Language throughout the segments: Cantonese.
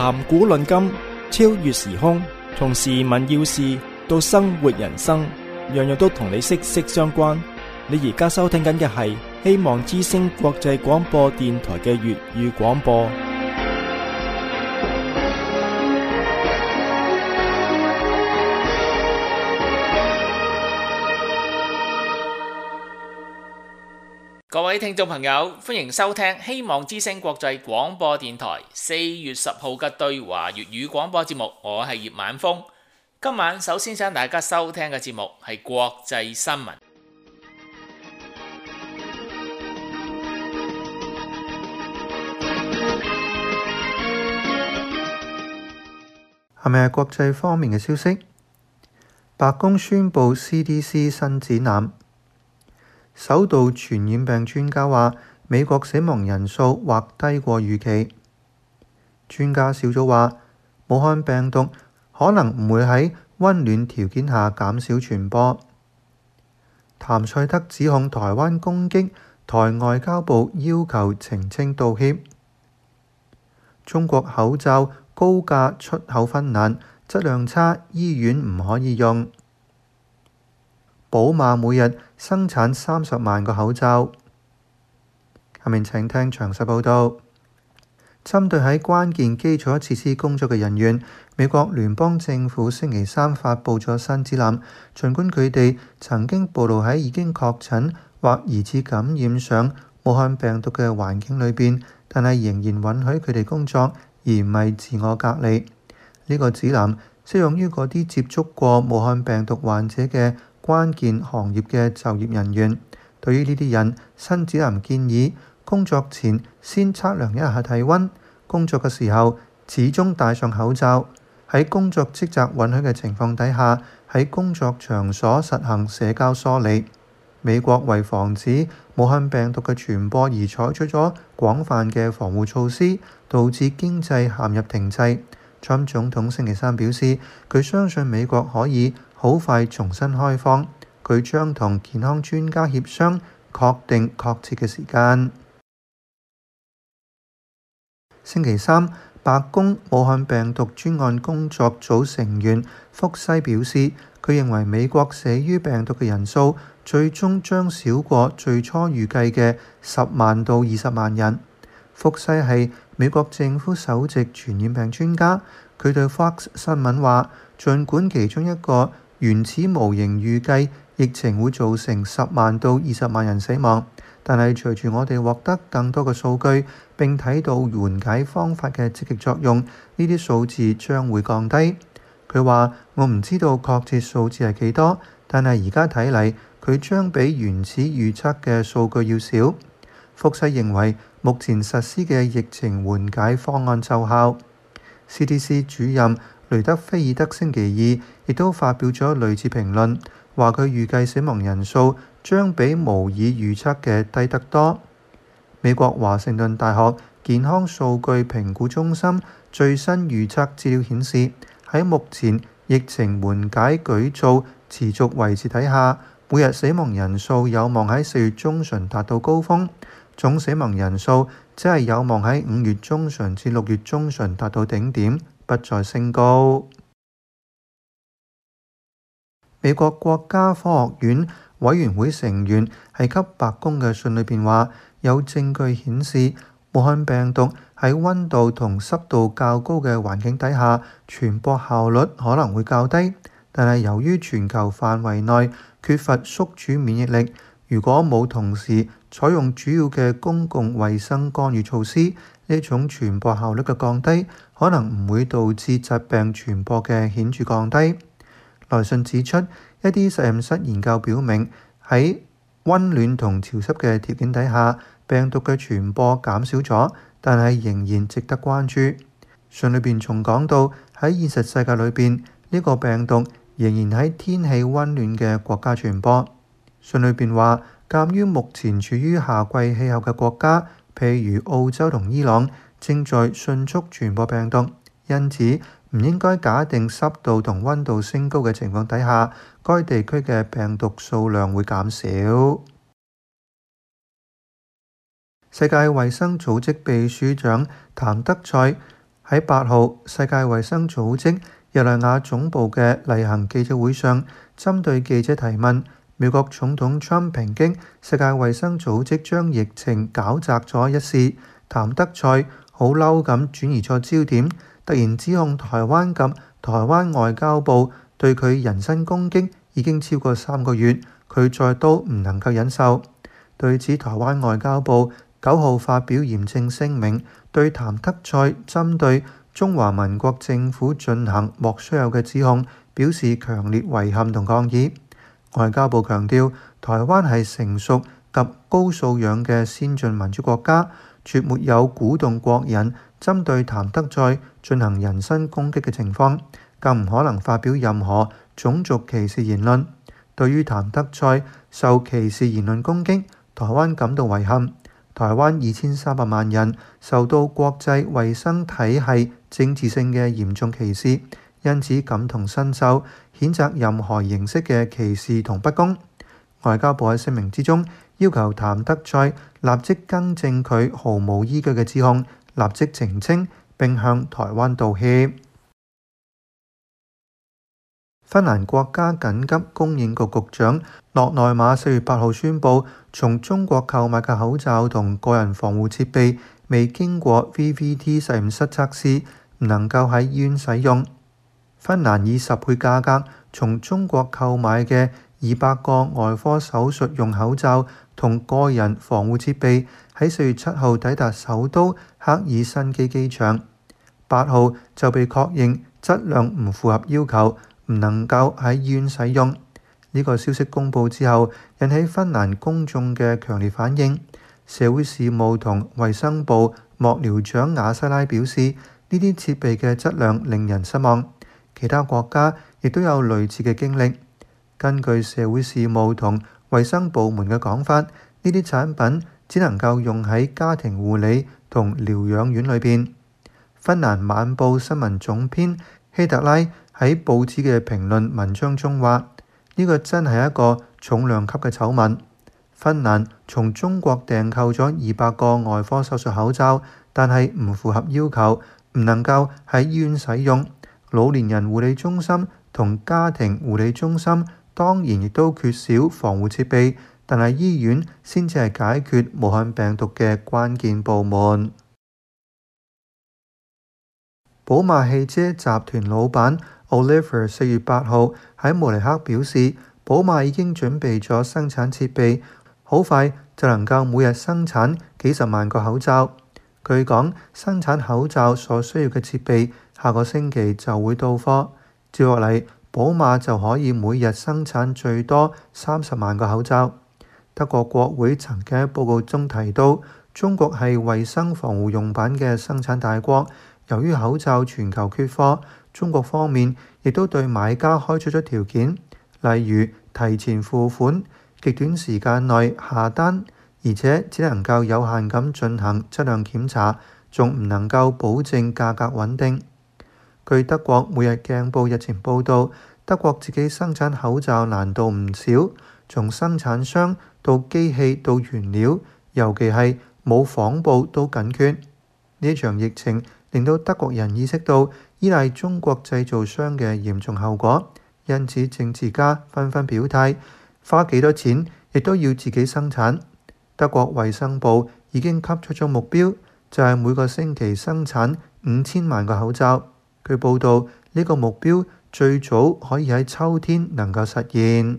談古論今，超越時空，從時聞要事到生活人生，樣樣都同你息息相關。你而家收聽緊嘅係希望之聲國際廣播電台嘅粵語廣播。 各位聽眾朋友，歡迎收聽希望之聲國際廣播電台4月10號嘅對華粵語廣播節目，我係葉晚風。今晚首先請大家收聽嘅節目係國際新聞。 係咪係國際方面嘅消息？白宮宣布 CDC 新指南。首度傳染病專家話，美國死亡人數或低過預期。專家小組話，武漢病毒可能唔會喺溫暖條件下減少傳播。譚塞德指控台灣攻擊，台外交部要求澄清道歉。中國口罩高價出口芬蘭，質量差，醫院唔可以用。寶馬每日生產30萬個口罩。下面請聽詳細報導。針對喺關鍵基礎設施工作嘅人員，美國聯邦政府星期三發布咗新指南，儘管佢哋曾經暴露喺已經確診或疑似感染上武漢病毒嘅環境裏邊，但係仍然允許佢哋工作，而唔係自我隔離。呢個指南適用於嗰啲接觸過武漢病毒患者嘅關鍵行業嘅就業人員。對於呢啲人，新指南建議工作前先測量一下體溫，工作嘅時候始終戴上口罩，喺工作職責允許嘅情況底下，喺工作場所實行社交疏離。美國為防止武漢病毒嘅傳播而採取咗廣泛嘅防護措施，導致經濟陷入停滯。川普總統星期三表示，佢相信美國可以好快重新開放，佢將同健康專家協商，確定確切嘅時間。星期三，白宮武漢病毒專案工作組成員福西表示，佢認為美國死於病毒嘅人數最終將少過最初預計嘅10萬到20萬人。福西係美國政府首席傳染病專家，佢對 Fox 新聞話，儘管其中一個原始模型預計疫情會造成10萬到20萬人死亡，但係隨住我哋獲得更多嘅數據並睇到緩解方法嘅積極作用，呢啲數字將會降低。佢話：我唔知道確切數字係幾多，但係而家睇嚟，佢將比原始預測嘅數據要少。福西認為目前實施嘅疫情緩解方案奏效。CDC 主任雷德菲爾德星期二亦都發表咗類似評論，話佢預計死亡人數將比模擬預測嘅低得多。美國華盛頓大學健康數據評估中心最新預測資料顯示，喺目前疫情緩解舉措持續維持底下，每日死亡人數有望喺4月中旬達到高峰，總死亡人數只係有望喺5月中旬至6月中旬達到頂點，不再升高。美國國家科學院委員會成員係給白宮嘅信裏邊話，有證據顯示武漢病毒喺溫度同濕度較高嘅環境底下傳播效率可能會較低，但係由於全球範圍內缺乏宿主免疫力，如果冇同時採用主要嘅公共衛生干預措施，呢種傳播效率嘅降低可能唔會導致疾病傳播嘅顯著降低。來信指出，一啲實驗室研究表明，喺溫暖同潮濕嘅條件底下，病毒嘅傳播減少咗，但係仍然值得關注。信裏邊仲講到，喺現實世界裏邊，呢個病毒仍然喺天氣溫暖嘅國家傳播。信裏邊話，鑑於目前處於夏季氣候嘅國家，譬如澳洲同伊朗，正在迅速傳播病毒，因此唔應該假定濕度同溫度升高嘅情況底下，該地區嘅病毒數量會減少。世界衛生組織秘書長譚德塞喺8號，世界衛生組織日內瓦總部嘅例行記者會上，針對記者提問，美國總統 Trump 抨擊世界衛生組織將疫情搞砸咗一事，譚德塞好嬲咁轉移咗焦點，突然指控台灣及台灣外交部對佢人身攻擊已經超過3個月，佢再都唔能夠忍受。對此，台灣外交部9號發表嚴正聲明，對譚德塞針對中華民國政府進行莫須有嘅指控表示強烈遺憾同抗議。外交部強調，台灣係成熟及高素養嘅先進民主國家，絕沒有鼓動國人針對譚德塞進行人身攻擊嘅情況，更唔可能發表任何種族歧視言論。對於譚德塞受歧視言論攻擊，台灣感到遺憾。台灣2300萬人受到國際衛生體系政治性嘅嚴重歧視，因此感同身受，譴責任何形式嘅歧視同不公。外交部喺聲明之中要求譚德塞立即更正佢毫無依據嘅指控，立即澄清並向台灣道歉。芬蘭國家緊急供應局局長諾內馬4月8號宣布，從中國購買嘅口罩同個人防護設備未經過 VVT 實驗室測試，唔能夠喺醫院使用。芬蘭以10倍價格從中國購買嘅200個外科手術用口罩同個人防護設備，喺4月7號抵達首都赫爾辛基機場，8號就被確認質量唔符合要求，唔能夠喺醫院使用。呢個消息公佈之後，引起芬蘭公眾嘅強烈反應。社會事務同衛生部幕僚長亞西拉表示，呢啲設備嘅質量令人失望。其他國家亦都有類似嘅經歷。根據社會事務同衛生部門嘅講法，呢啲產品只能夠用喺家庭護理同療養院裏邊。芬蘭晚報新聞總編希特拉喺報紙嘅評論文章中話：呢個真係一個重量級嘅醜聞。芬蘭從中國訂購咗200個外科手術口罩，但係唔符合要求，唔能夠喺醫院使用。老年人護理中心同家庭護理中心當然亦都缺少防護設備，但係醫院先至係解決武漢病毒嘅關鍵部門。寶馬汽車集團老闆 Oliver 4月8號喺慕尼黑表示，寶馬已經準備咗生產設備，好快就能夠每日生產幾十萬個口罩。據講，生產口罩所需要嘅設備下個星期就會到貨，接落嚟寶馬就可以每日生產最多30萬個口罩。德國國會曾經喺報告中提到，中國係衛生防護用品嘅生產大國，由於口罩全球缺貨，中國方面亦都對買家開出咗條件，例如提前付款、極短時間內下單，而且只能夠有限咁進行質量檢查，仲唔能夠保證價格穩定。據德國每日鏡報日前報道，德國自己生產口罩難度唔少，從生產商到機器到原料，尤其係冇紡布都緊缺。呢場疫情令到德國人意識到依賴中國製造商嘅嚴重後果，因此政治家紛紛表態，花幾多錢亦都要自己生產。德國衛生部已經給出咗目標，就係每個星期生產5000萬個口罩。據報道，呢個目標最早可以喺秋天能夠實現。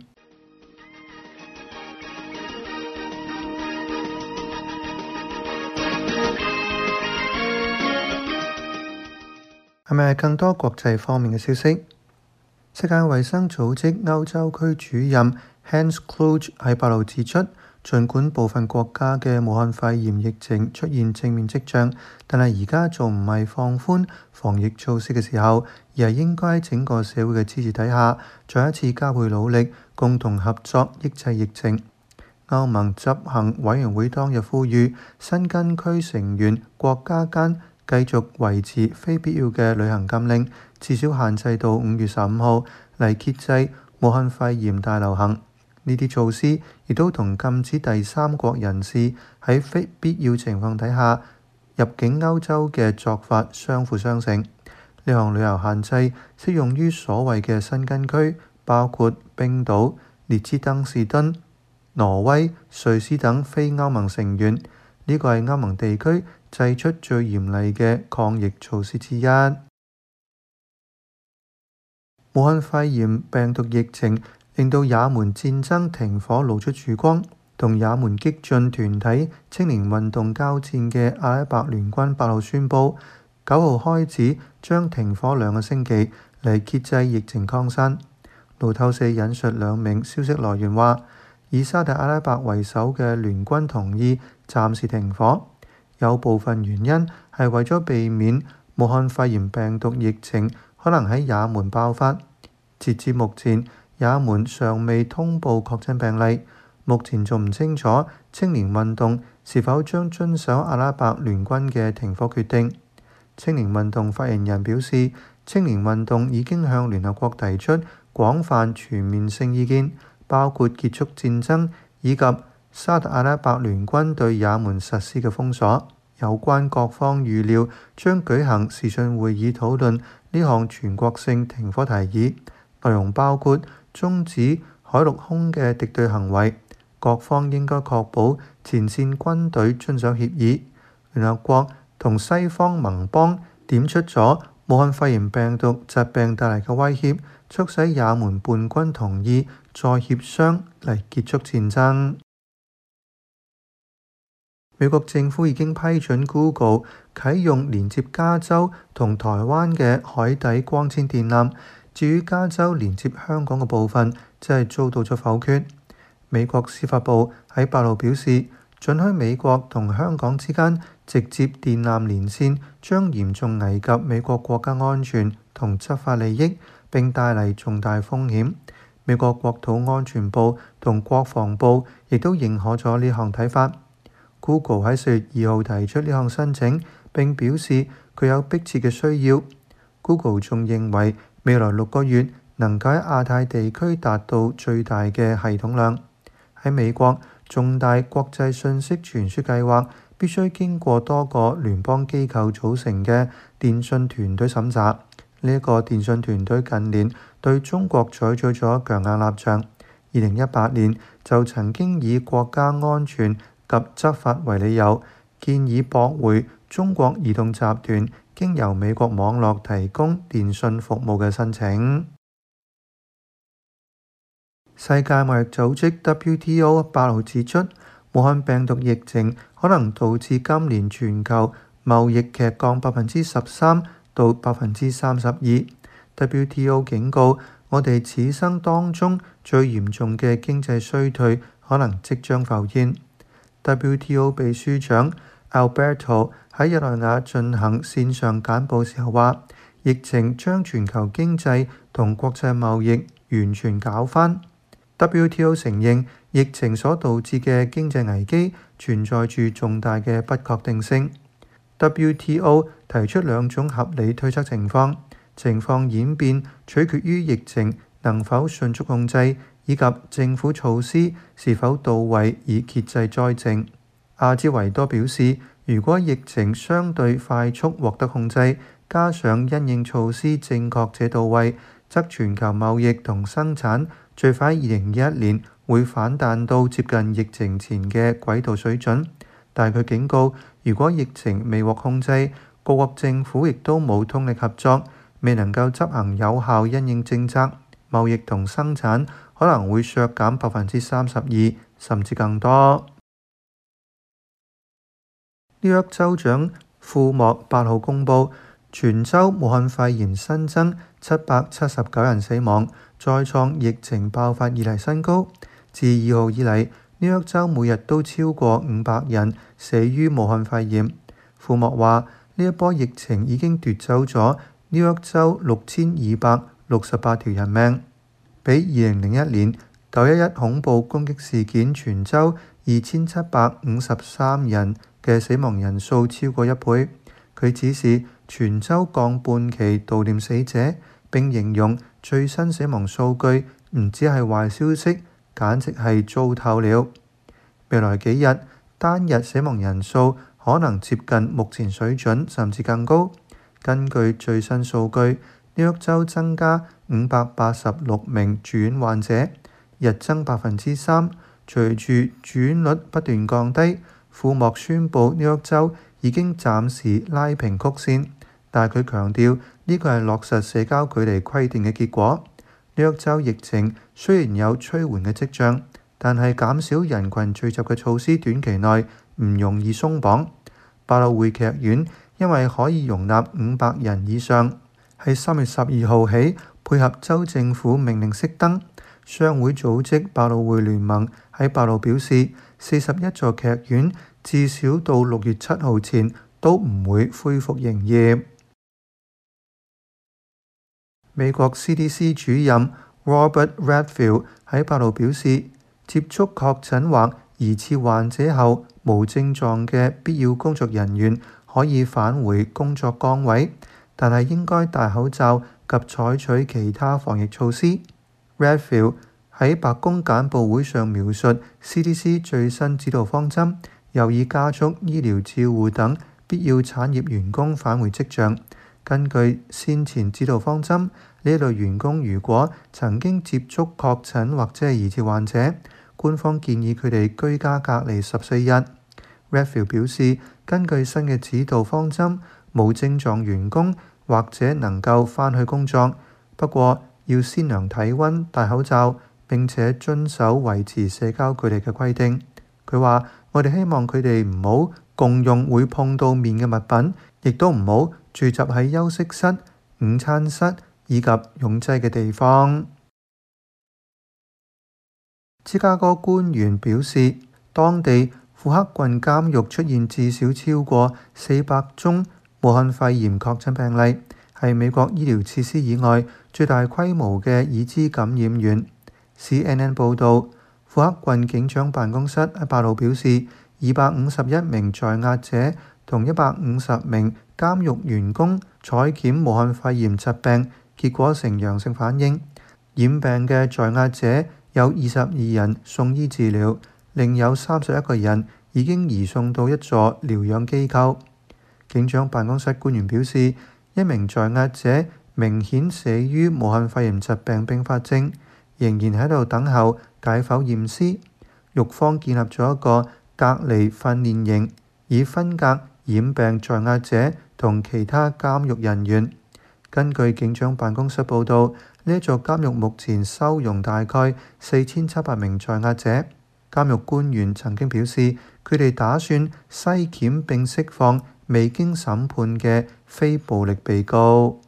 係咪更多國際方面嘅消息？世界衛生組織歐洲區主任 Hans Kluge 喺8號指出，儘管部分國家嘅武漢肺炎疫情出現正面跡象，但係而家仲唔係放寬防疫措施嘅時候，而係應該喺整個社會嘅支持底下，再一次加倍努力，共同合作抑制疫情。歐盟執行委員會當日呼籲，申根區成員國家間繼續維持非必要嘅旅行禁令，至少限制到5月15號嚟遏制武漢肺炎大流行。呢啲措施亦都同禁止第三國人士喺非必要情況底下入境歐洲嘅做法相輔相成。呢項旅遊限制適用於所謂嘅新根區，包括冰島、列支敦士登、挪威、瑞士等非歐盟成員。呢個係歐盟地區祭出最嚴厲嘅抗疫措施之一。武漢肺炎病毒疫情令到也門戰爭停火露出曙光。同也門激進團體青年運動交戰嘅阿拉伯聯軍8號宣布，9號開始將停火2個星期嚟遏制疫情擴散。路透社引述2名消息來源話，以沙特阿拉伯為首嘅聯軍同意暫時停火，有部分原因係為咗避免武漢肺炎病毒疫情可能喺也門爆發。截至目前，也門尚未通報確診病例。目前仲唔清楚青年運動是否將遵守阿拉伯聯軍嘅停火決定。青年運動發言人表示，青年運動已經向聯合國提出廣泛全面性意見，包括結束戰爭以及沙特阿拉伯聯軍對也門實施嘅封鎖。有關各方預料將舉行視訊會議討論呢項全國性停火提議，內容包括終止海陸空嘅敵對行為。各方應該確保前線軍隊遵守協議。聯合國同西方盟邦點出咗武漢肺炎病毒疾病帶嚟嘅威脅，促使也門叛軍同意再協商嚟結束戰爭。美國政府已經批准 Google 啟用連接加州同台灣嘅海底光纖電纜，至於加州連接香港嘅部分，即係遭到咗否決。美國司法部喺8號表示，准許美國同香港之間直接電纜連線將嚴重危及美國國家安全同執法利益，並帶嚟重大風險。美國國土安全部同國防部亦都認可咗呢項睇法。Google 喺4月2號提出呢項申請，並表示佢有迫切嘅需要。Google 仲認為未來6個月能夠喺亞太地區達到最大嘅系統量。喺美國，重大國際信息傳輸計劃必須經過多個聯邦機構組成嘅電訊團隊審查。呢一個電訊團隊近年對中國採取咗強硬立場。2018年就曾經以國家安全及執法為理由，建議駁回中國移動集團經由美國網絡提供電訊服務嘅申請。世界貿易組織 WTO 8號指出，武漢病毒疫情可能導致今年全球貿易劇降13%到32%。WTO 警告，我哋此生當中最嚴重嘅經濟衰退可能即將浮現。WTO 秘書長 Alberto 喺日內瓦進行線上簡報時候話，疫情將全球經濟同國際貿易完全搞翻。WTO 承認疫情所導致嘅經濟危機存在住重大嘅不確定性。WTO 提出2種合理推測情況演變取決於疫情能否迅速控制，以及政府措施是否到位以遏制災症。阿茲維多表示，如果疫情相對快速獲得控制，加上因應措施正確且到位，則全球貿易同生產最快2021年會反彈到接近疫情前嘅軌道水準。但佢警告，如果疫情未獲控制，各國政府亦都冇通力合作，未能夠執行有效因應政策，貿易同生產可能會削減32%甚至更多。紐約州長庫莫8號公佈，全州武漢肺炎新增779人死亡，再創疫情爆發以嚟新高。自2號以嚟，紐約州每日都超過500人死於武漢肺炎。庫莫話：呢一波疫情已經奪走咗紐約州6268條人命，比2001年911恐怖攻擊事件全州2753人嘅死亡人數超過1倍。佢指示全州降半旗悼念死者，並形容最新死亡數據唔只係壞消息，簡直係糟透了。未來幾日單日死亡人數可能接近目前水準，甚至更高。根據最新數據，紐約州增加586名住院患者，日增3%。隨住住院率不斷降低，庫莫宣布紐約州已經暫時拉平曲線，但佢強調呢個係落實社交距離規定嘅結果。紐約州疫情雖然有趨緩嘅跡象，但係減少人群聚集嘅措施短期內唔容易鬆綁。百老匯劇院因為可以容納500人以上，喺3月12號起配合州政府命令熄燈。商會組織百老匯聯盟喺8號表示，41座劇院至少到6月7號前都唔會恢復營業。美國 CDC 主任 Robert Redfield 喺8號表示，接觸確診或疑似患者後無症狀嘅必要工作人員可以返回工作崗位，但係應該戴口罩及採取其他防疫措施。Redfield 喺白宮簡報會上描述 CDC 最新指導方針，又以加速醫療照護等必要產業員工返回職場。根據先前指導方針，呢類員工如果曾經接觸確診或者係疑似患者，官方建議佢哋居家隔離14日。Redfield 表示，根據新嘅指導方針，無症狀員工或者能夠返去工作，不過要先量體温、戴口罩，並且遵守維持社交距離嘅規定。佢話：我哋希望佢哋唔好共用會碰到面嘅物品，亦都唔好聚集喺休息室、午餐室以及用劑嘅地方。芝加哥官員表示，當地庫克郡監獄出現至少超過400宗武漢肺炎確診病例，係美國醫療設施以外最大規模嘅已知感染源。CNN 報導，庫克郡警長辦公室喺8號表示，251名在押者同150名監獄員工採檢武漢肺炎疾病，結果呈陽性反應。染病嘅在押者有22人送醫治療，另有31個人已經移送到一座療養機構。警長辦公室官員表示，一名在押者明顯死於武漢肺炎疾病併發症，仍然喺度等候解剖驗屍。獄方建立咗一個隔離訓練營，以分隔染病在押者同其他監獄人員。根據警長辦公室報導，呢座監獄目前收容大概4700名在押者。監獄官員曾經表示，佢哋打算篩檢並釋放未經審判嘅非暴力被告。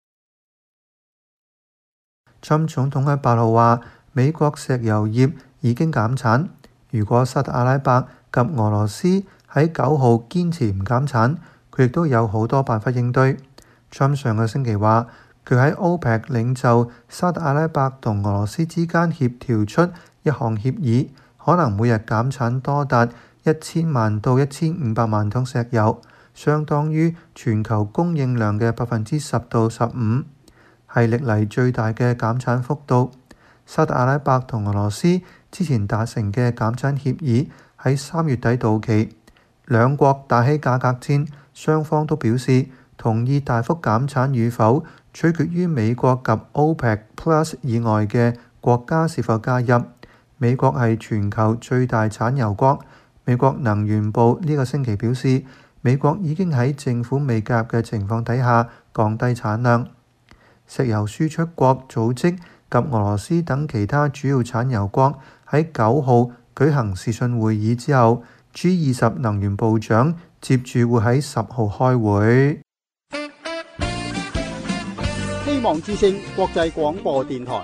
川普總統喺8號話，美國石油業已經減產。如果沙特阿拉伯及俄羅斯喺9號堅持唔減產，佢亦都有好多辦法應對。川普上個星期話，佢喺 OPEC 領袖沙特阿拉伯同俄羅斯之間協調出一項協議，可能每日減產多達1000萬到1500萬桶石油，相當於全球供應量嘅10%到15%，係歷嚟最大嘅減產幅度。沙特阿拉伯同俄羅斯之前達成嘅減產協議喺3月底到期，兩國打起價格戰，雙方都表示同意大幅減產與否，取決於美國及 OPEC Plus 以外嘅國家是否加入。美國係全球最大產油國。美國能源部呢個星期表示，美國已經喺政府未介入嘅情況底下降低產量。石油輸出國組織及俄羅斯等其他主要產油國喺9號舉行視訊會議之後， G20 能源部長接住會喺10號開會。 希望之聲國際廣播電台。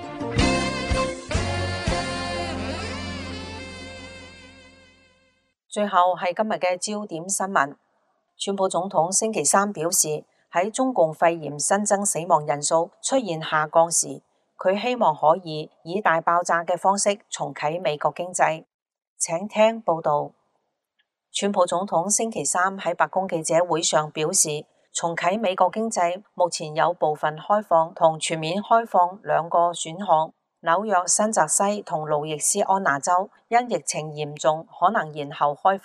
最後係今日嘅焦點新聞。川普總統星期三表示，喺中共肺炎新增死亡人數出現下降時，佢希望可以以大爆炸嘅方式重啟美國經濟。請聽報導。川普總統星期三喺白宮記者會上表示，重啟美國經濟目前有部分開放同全面開放兩個選項。紐約、新澤西同路易斯安那州因疫情嚴重可能延後開放，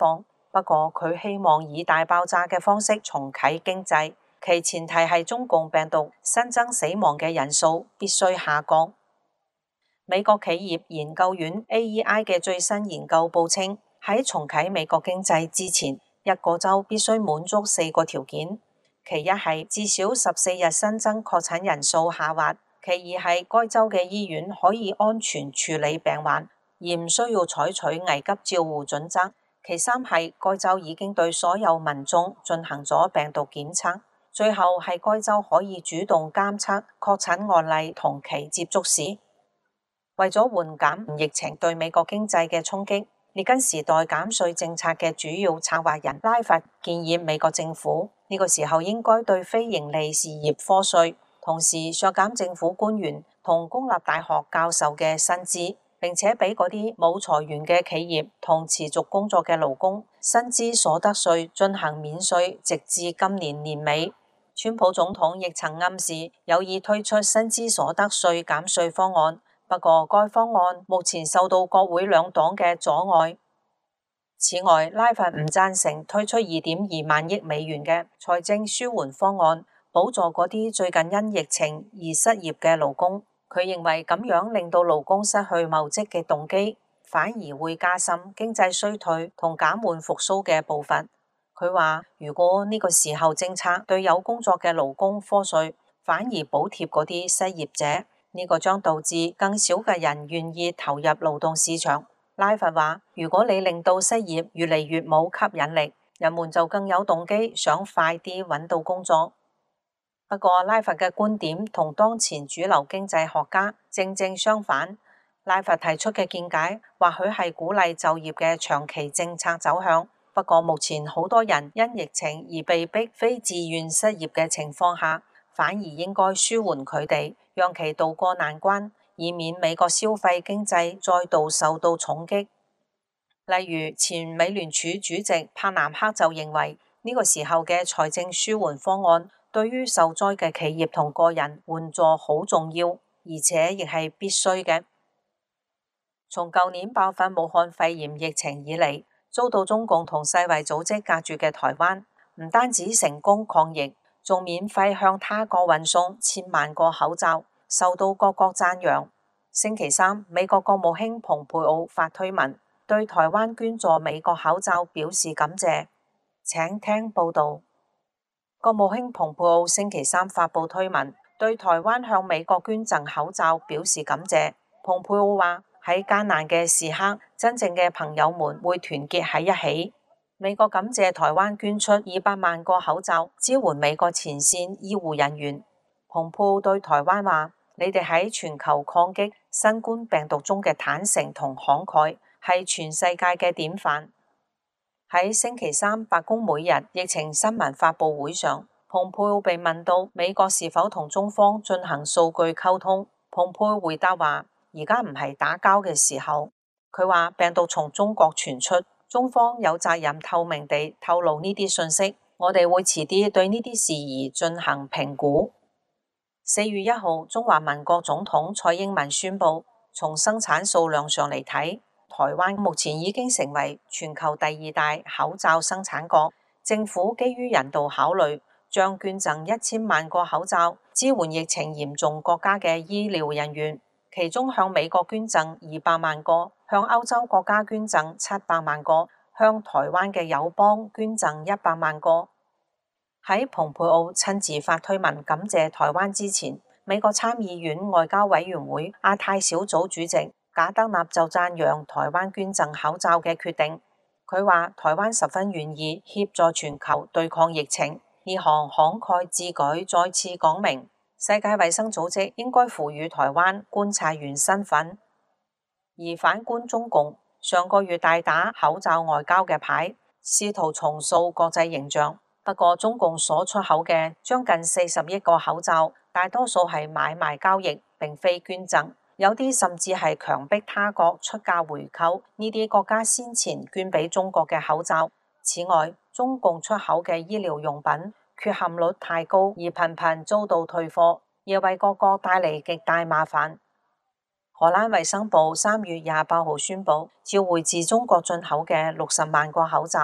不過佢希望以大爆炸嘅方式重啟經濟，其前提係中共病毒新增死亡嘅人數必須下降。美國企業研究院 AEI 嘅最新研究報稱，喺重啟美國經濟之前，一個州必須滿足4個條件，其一係至少14日新增確診人數下滑，其二係該州嘅醫院可以安全處理病患，而唔需要採取危急照護準則，其三係該州已經對所有民眾進行咗病毒檢測，最後係該州可以主動監測確診案例同其接觸史。為咗緩減疫情對美國經濟嘅衝擊，列根時代減稅政策嘅主要策劃人拉佛建議美國政府呢個時候應該對非營利事業課稅，同時削減政府官員同公立大學教授嘅薪資，並且俾嗰啲冇裁員嘅企業同持續工作嘅勞工薪資所得稅進行免稅，直至今年年尾。川普總統亦曾暗示有意推出薪資所得稅減稅方案。不過，該方案目前受到國會兩黨嘅阻礙。此外，拉佛唔贊成推出2.2萬億美元嘅財政舒緩方案，補助嗰啲最近因疫情而失業嘅勞工。佢認為咁樣令到勞工失去謀職嘅動機，反而會加深經濟衰退同減緩復甦嘅步伐。佢話：如果呢個時候政策對有工作嘅勞工課稅，反而補貼嗰啲失業者，呢個將導致更少嘅人願意投入勞動市場。拉佛話：如果你令到失業越嚟越冇吸引力，人們就更有動機想快啲揾到工作。不過，拉佛嘅觀點同當前主流經濟學家正正相反。拉佛提出嘅見解或許係鼓勵就業嘅長期政策走向，不過目前好多人因疫情而被逼非自願失業嘅情況下，反而應該舒緩佢哋，讓其渡過難關，以免美國消費經濟再度受到重擊。例如，前美聯儲主席帕南克就認為，呢個時候嘅財政舒緩方案對於受災嘅企業同個人援助好重要，而且亦係必須嘅。從舊年爆發武漢肺炎疫情以嚟，遭到中共同世衛組織隔住嘅台灣，唔單止成功抗疫，仲免費向他國運送1000萬個口罩，受到各國讚揚。星期三，美國國務卿蓬佩奧發推文，對台灣捐助美國口罩表示感謝。請聽報導。國務卿蓬佩奧星期三發布推文，對台灣向美國捐贈口罩表示感謝。蓬佩奧話：喺艱難嘅時刻，真正嘅朋友們會團結喺一起。美國感謝台灣捐出200萬個口罩，支援美國前線醫護人員。蓬佩奧對台灣話：你哋喺全球抗擊新冠病毒中嘅坦誠同慷慨，係全世界嘅典範。喺星期三白宮每日疫情新聞發佈會上，蓬佩奧被問到美國是否同中方進行數據溝通，蓬佩奧回答話：而家唔係打交嘅時候。佢話病毒從中國傳出，中方有責任透明地透露呢啲信息，我哋會遲啲對呢啲事宜進行評估。4月1號，中華民國總統蔡英文宣布，從生產數量上嚟睇，台灣目前已經成為全球第2大口罩生產國。政府基於人道考慮，將捐贈1000萬個口罩，支援疫情嚴重國家嘅醫療人員，其中向美國捐贈200萬個，向歐洲國家捐贈700萬個，向台灣嘅友邦捐贈100萬個。喺蓬佩奧親自發推文感謝台灣之前，美國參議院外交委員會亞太小組主席賈德納就讚揚台灣捐贈口罩嘅決定。佢話台灣十分願意協助全球對抗疫情，呢項慷慨之舉再次講明世界衛生組織應該賦予台灣觀察員身份。而反觀中共，上個月大打口罩外交嘅牌，試圖重塑國際形象。不過中共所出口嘅將近40億個口罩，大多數係買賣交易，並非捐贈，有啲甚至係強迫他國出價回購呢啲國家先前捐俾中國嘅口罩。此外，中共出口嘅醫療用品缺陷率太高，而頻頻遭到退貨，亦為各國帶嚟極大麻煩。荷蘭衛生部3月28號宣布，召回自中國進口嘅60萬個口罩，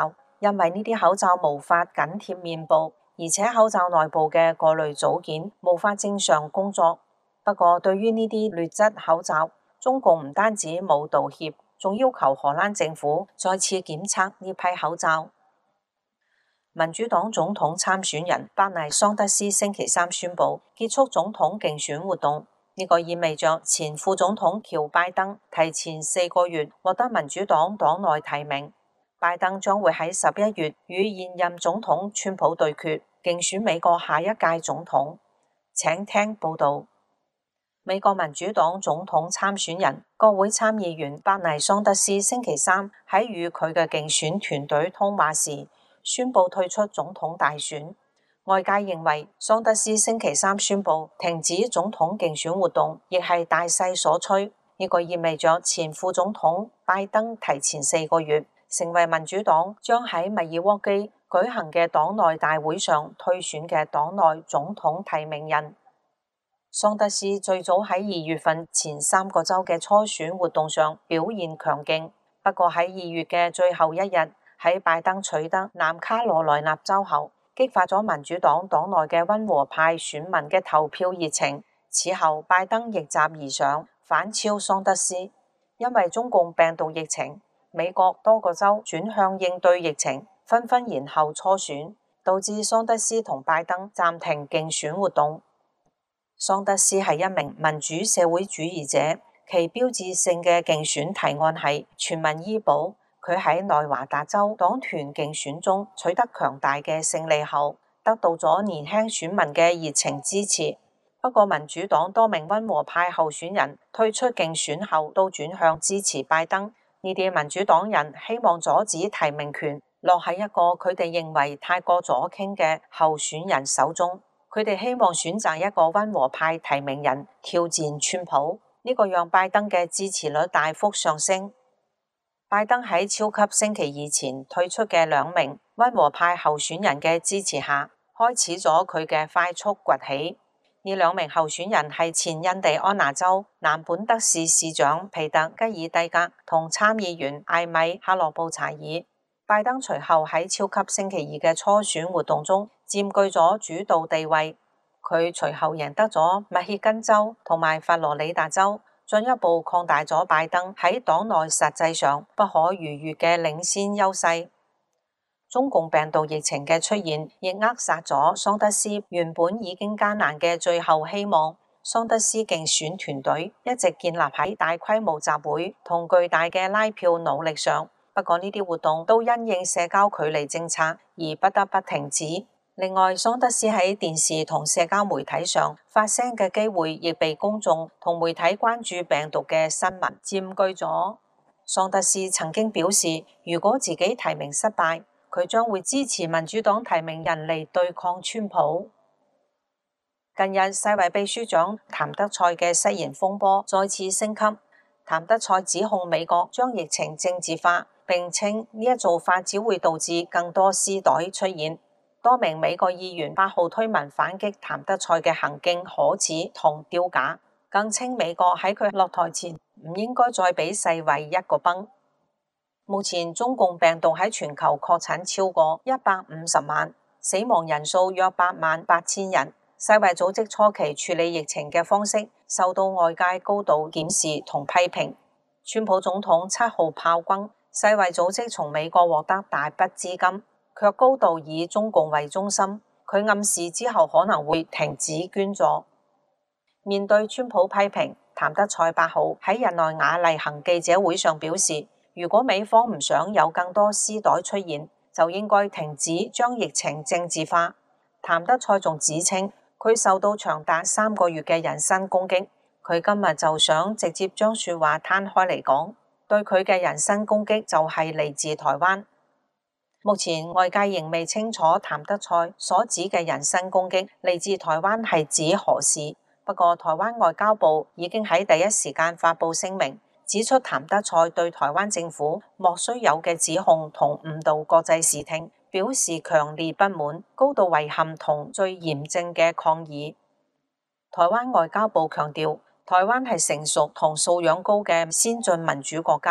因為呢啲口罩無法緊貼面部，而且口罩內部嘅過濾組件無法正常工作。不過對於呢啲劣質口罩，中共唔單止冇道歉，仲要求荷蘭政府再次檢測呢批口罩。民主黨總統參選人伯尼桑德斯星期三宣布結束總統競選活動，呢個意味着前副總統喬拜登提前4個月獲得民主黨黨內提名。拜登將會喺11月與現任總統川普對決，競選美國下一屆總統。請聽報導。美國民主黨總統參選人、國會參議員伯尼桑德斯星期三喺與佢嘅競選團隊通話時宣布退出總統大選。外界認為桑德斯星期三宣布停止總統競選活動，亦係大勢所趨。呢個意味着前副總統拜登提前4個月成為民主黨將喺密爾沃基舉行嘅黨內大會上推選嘅黨內總統提名人。桑德斯最早喺2月份前3個州嘅初選活動上表現強勁，不過喺2月嘅最後一日，喺拜登取得南卡羅來納州後，激發咗民主黨黨內嘅溫和派選民嘅投票熱情。此後，拜登逆襲而上，反超桑德斯。因為中共病毒疫情，美國多個州轉向應對疫情，紛紛延後初選，導致桑德斯同拜登暫停競選活動。桑德斯係一名民主社會主義者，其標誌性嘅競選提案係全民醫保。佢喺內華達州黨團競選中取得強大嘅勝利後，得到咗年輕選民嘅熱情支持。不過民主黨多名溫和派候選人退出競選後都轉向支持拜登。呢啲民主黨人希望阻止提名權落喺一個佢哋認為太過左傾嘅候選人手中。佢哋希望選擇一個溫和派提名人挑戰川普，呢個讓拜登嘅支持率大幅上升。拜登喺超級星期二前退出嘅2名溫和派候選人嘅支持下，開始咗佢嘅快速崛起。呢2名候選人係前印第安納州南本德市市長皮特吉爾蒂格同參議員艾米哈洛布查爾。拜登隨後喺超級星期二嘅初選活動中佔據咗主導地位，佢隨後贏得咗密歇根州同埋佛羅里達州，進一步擴大咗拜登喺黨內實際上不可逾越嘅領先優勢。中共病毒疫情嘅出現亦扼殺咗桑德斯原本已經艱難嘅最後希望。桑德斯競選團隊一直建立喺大規模集會同巨大嘅拉票努力上，不過呢啲活動都因應社交距離政策而不得不停止。另外，桑德斯喺電視同社交媒體上發聲嘅機會亦被公眾同媒體關注病毒嘅新聞佔據咗。桑德斯曾經表示，如果自己提名失敗，佢將會支持民主黨提名人嚟對抗川普。近日，世衛秘書長譚德塞嘅失言風波再次升級。譚德塞指控美國將疫情政治化，並稱呢一做法只會導致更多屍袋出現。多名美國議員8號推文反擊譚德塞嘅行徑可恥同丟架，更稱美國喺佢落台前唔應該再俾世衛一個崩。目前中共病毒喺全球確診超過150萬，死亡人數約88000人。世衛組織初期處理疫情嘅方式受到外界高度檢視同批評。川普總統7號炮轟世衛組織從美國獲得大筆資金，卻高度以中共為中心。佢暗示之後可能會停止捐助。面對川普批評，譚德塞8號喺日內瓦例行記者會上表示，如果美方唔想有更多屍袋出現，就應該停止將疫情政治化。譚德塞仲指稱，佢受到長達3個月嘅人身攻擊，佢今日就想直接將說話攤開嚟講，對佢嘅人身攻擊就係嚟自台灣。目前外界仍未清楚譚德塞所指嘅人身攻擊嚟自台灣係指何事，不過台灣外交部已經喺第一時間發布聲明，指出譚德塞對台灣政府莫須有嘅指控同誤導國際視聽表示強烈不滿、高度遺憾同最嚴正嘅抗議。台灣外交部強調，台灣係成熟同素養高嘅先進民主國家，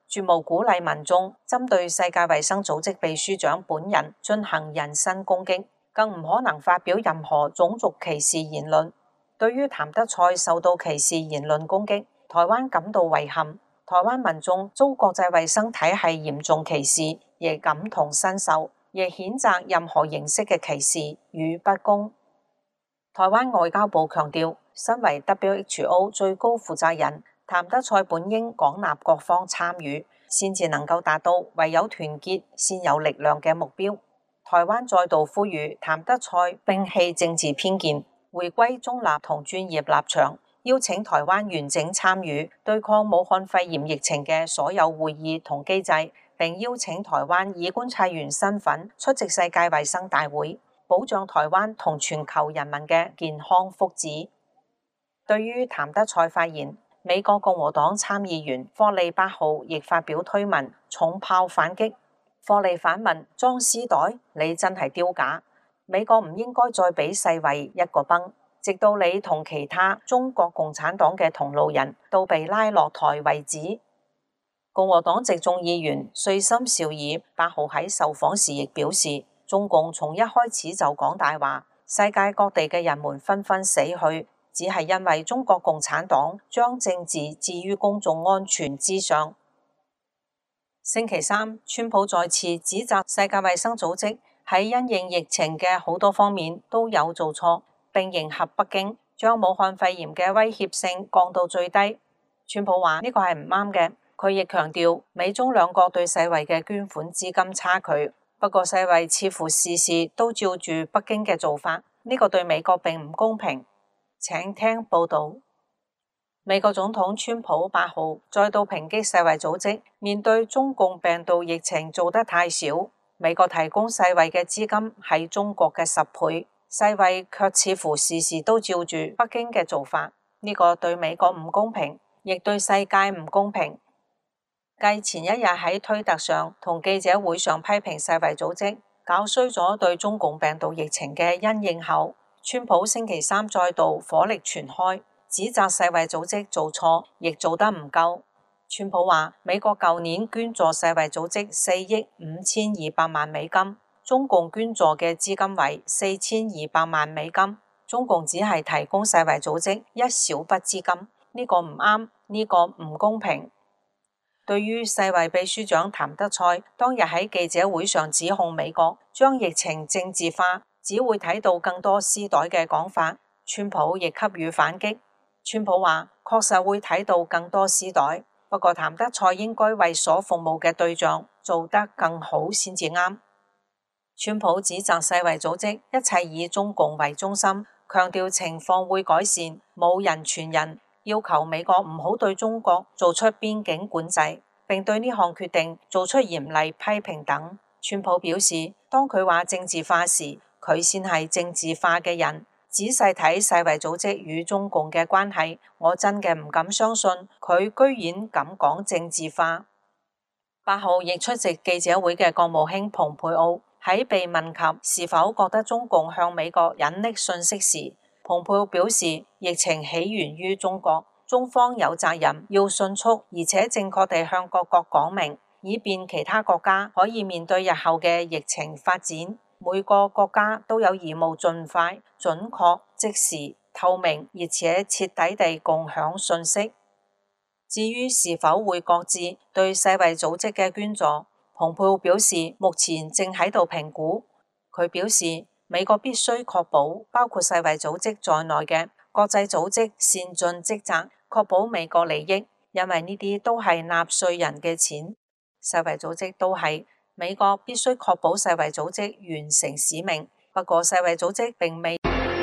絕無鼓勵民眾針對世界衛生組織秘書長本人進行人身攻擊，更唔可能發表任何種族歧視言論。對於譚德塞受到歧視言論攻擊，台灣感到遺憾。台灣民眾遭國際衛生體系嚴重歧視，亦感同身受，亦譴責任何形式嘅歧視與不公。台灣外交部強調，身為 WHO 最高負責人，譚德塞本應廣納各方參與，先至能夠達到唯有團結先有力量嘅目標。台灣再度呼籲譚德塞摒棄政治偏見，回歸中立同專業立場，邀請台灣完整參與對抗武漢肺炎疫情嘅所有會議同機制，並邀請台灣以觀察員身份出席世界衛生大會，保障台灣同全球人民嘅健康福祉。對於譚德塞發言，美國共和黨參議員霍利8號亦發表推文，重炮反擊。霍利反問：裝屍袋，你真係丟架！美國唔應該再俾世衛一個崩，直到你同其他中國共產黨嘅同路人都被拉落台為止。共和黨籍眾議員瑞森邵爾8號喺受訪時亦表示，中共從一開始就講大話，世界各地嘅人們紛紛死去，只係因為中國共產黨將政治置於公眾安全之上。星期三，川普再次指責世界衛生組織喺因應疫情嘅好多方面都有做錯，並迎合北京，將武漢肺炎嘅威脅性降到最低。川普話呢個係唔啱嘅，佢亦強調美中兩國對世衛嘅捐款資金差距，不過世衛似乎事事都照住北京嘅做法，呢個對美國並唔公平。請聽報導。美國總統川普8號再度抨擊世衛組織面對中共病毒疫情做得太少，美國提供世衛嘅資金係中國嘅10倍，世衛卻似乎事事都照住北京嘅做法，呢個對美國唔公平，亦對世界唔公平。繼前一日喺推特上同記者會上批評世衛組織搞衰咗對中共病毒疫情嘅因應後，川普星期三再度火力全開，指責世衛組織做錯，亦做得唔夠。川普話：美國舊年捐助世衛組織4億5200萬美金，中共捐助嘅資金為4200萬美金，中共只係提供世衛組織一小筆資金，呢個唔啱，呢個唔公平。對於世衛秘書長譚德塞當日喺記者會上指控美國將疫情政治化，只會睇到更多屍袋嘅講法，川普亦給予反擊。川普話：確實會睇到更多屍袋，不過譚德塞應該為所服務嘅對象做得更好先至啱。川普指責世衛組織一切以中共為中心，強調情況會改善，冇人傳人，要求美國唔好對中國做出邊境管制，並對呢項決定做出嚴厲批評等。川普表示，當佢話政治化時，佢先係政治化嘅人。仔細睇世衛組織與中共嘅關係，我真嘅唔敢相信佢居然敢講政治化。8號亦出席記者會嘅國務卿蓬佩奧喺被問及是否覺得中共向美國隱匿信息時，蓬佩奧表示，疫情起源於中國，中方有責任要迅速而且正確地向各國講明，以便其他國家可以面對日後嘅疫情發展。每個國家都有義務盡快、準確、即時、透明，而且徹底地共享信息。至於是否會擱置對世衛組織嘅捐助，蓬佩奧表示目前正喺度評估。佢表示，美國必須確保包括世衛組織在內嘅國際組織善盡職責，確保美國利益，因為呢啲都係納稅人嘅錢，世衛組織都係。美國必須確保世衛組織完成使命，不過世衛組織並未。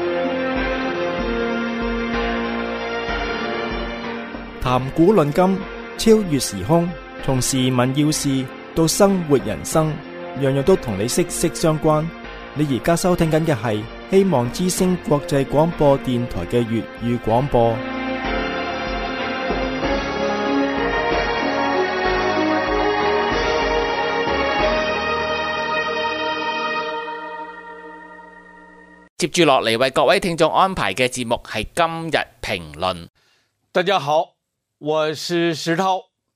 談古論今，超越時空，從時聞要事到生活人生，樣樣都同你息息相關。你而家收聽緊嘅係希望之聲國際廣播電台嘅粵語廣播。 接住落嚟為各位聽眾安排嘅節目係今日評論。 大家好，我是石濤。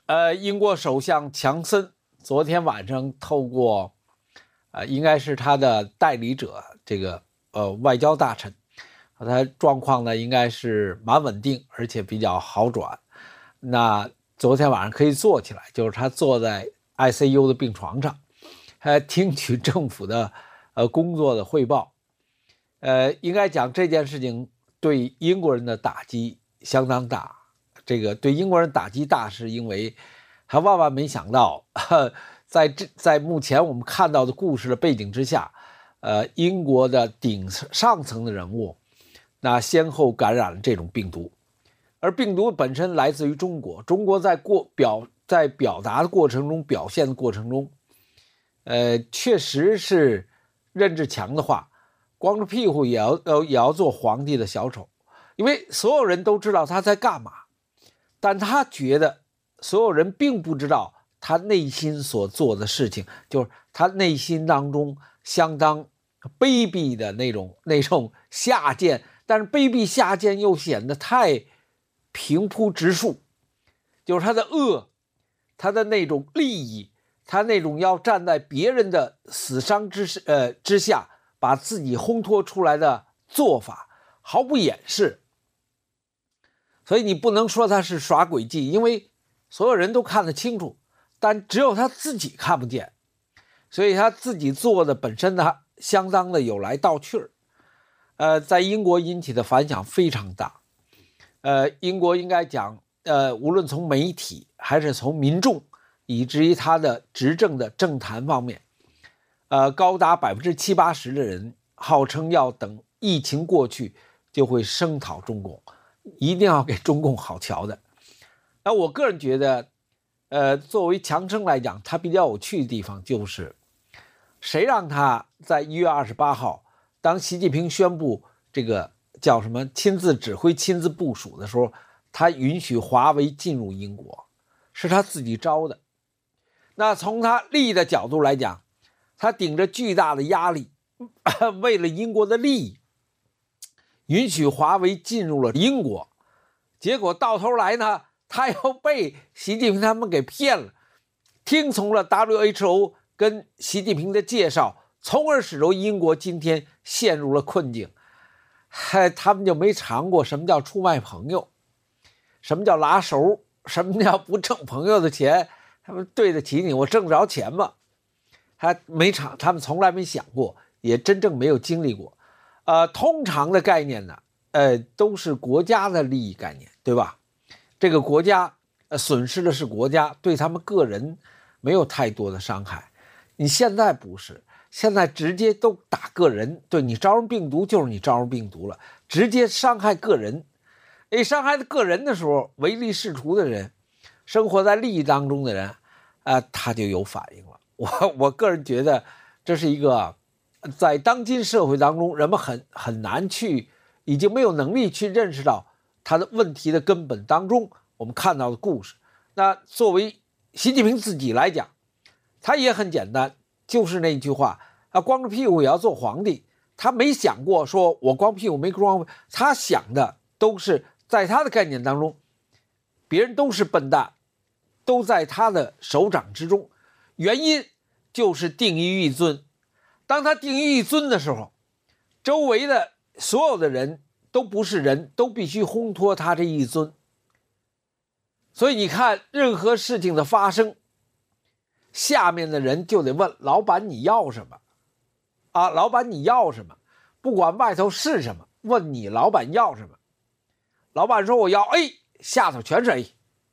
英国首相强森昨天晚上透过应该是他的代理者，这个外交大臣，他状况呢应该是蛮稳定，而且比较好转。那昨天晚上可以坐起来，就是他坐在 ICU 的病床上，听取政府的工作的汇报。应该讲这件事情对英国人的打击相当大。这个对英国人打击大，是因为他万万没想到，在目前我们看到的故事的背景之下，英国的上层的人物，那先后感染了这种病毒，而病毒本身来自于中国。中国在表达的过程中，表现的过程中，确实是任志强的话，光着屁股也要做皇帝的小丑，因为所有人都知道他在干嘛，但他觉得所有人并不知道他内心所做的事情，就是他内心当中相当卑鄙的那种下贱，但是卑鄙下贱又显得太平铺直述，就是他的恶，他的那种利益，他那种要站在别人的死伤之下把自己烘托出来的做法毫不掩饰。所以你不能说他是耍诡计，因为所有人都看得清楚，但只有他自己看不见，所以他自己做的本身呢相当的有来道去在英国引起的反响非常大。英国应该讲无论从媒体还是从民众以至于他的执政的政坛方面，高达70-80%的人号称要等疫情过去就会声讨中共，一定要给中共好瞧的。那我个人觉得作为强生来讲，他比较有趣的地方就是谁让他在1月28号当习近平宣布这个叫什么亲自指挥亲自部署的时候，他允许华为进入英国，是他自己招的。那从他利益的角度来讲，他顶着巨大的压力，为了英国的利益允许华为进入了英国，结果到头来呢，他又被习近平他们给骗了，听从了 WHO 跟习近平的介绍，从而使得英国今天陷入了困境。他们就没尝过什么叫出卖朋友，什么叫拉手，什么叫不挣朋友的钱，他们对得起你，我挣不着钱吗？他们从来没想过，也真正没有经历过。通常的概念呢，都是国家的利益概念，对吧？这个国家损失的是国家，对他们个人没有太多的伤害。你现在不是，现在直接都打个人，对，你招人病毒就是你招人病毒了，直接伤害个人。伤害个人的时候，唯利是图的人，生活在利益当中的人，他就有反应了。我个人觉得这是一个在当今社会当中人们很难去，已经没有能力去认识到他的问题的根本当中我们看到的故事。那作为习近平自己来讲，他也很简单，就是那句话，光着屁股也要做皇帝。他没想过说我光屁股没光，他想的都是在他的概念当中，别人都是笨蛋，都在他的手掌之中。原因就是定于一尊，当他定于一尊的时候，周围的所有的人都不是人，都必须烘托他这一尊。所以你看任何事情的发生，下面的人就得问老板你要什么啊？老板你要什么？不管外头是什么，问你老板要什么。老板说我要 A， 下头全是 A，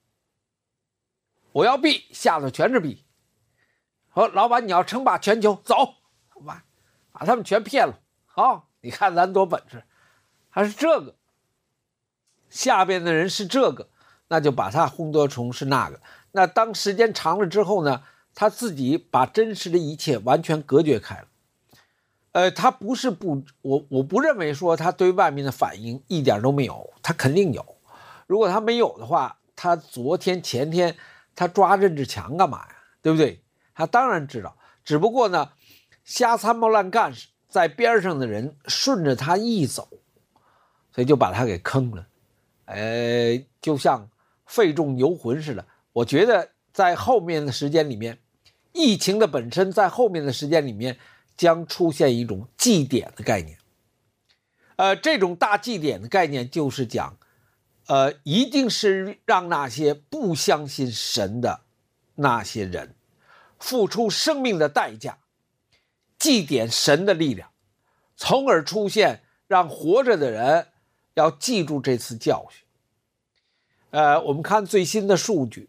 我要 B， 下头全是 B。说老板你要称霸全球，走，把他们全骗了。好，你看咱多本事，还是这个，下边的人是这个，那就把他烘托成是那个。那当时间长了之后呢，他自己把真实的一切完全隔绝开了。他不是我不认为说他对外面的反应一点都没有，他肯定有。如果他没有的话，他昨天前天他抓任志强干嘛呀？对不对？他当然知道，只不过呢，瞎参谋乱干在边上的人顺着他一走，所以就把他给坑了。就像费仲游魂似的， 我觉得在后面的时间里面，疫情的本身在后面的时间里面将出现一种祭典的概念。这种大祭典的概念就是讲，一定是让那些不相信神的那些人付出生命的代价，祭奠神的力量，从而出现让活着的人要记住这次教训。我们看最新的数据，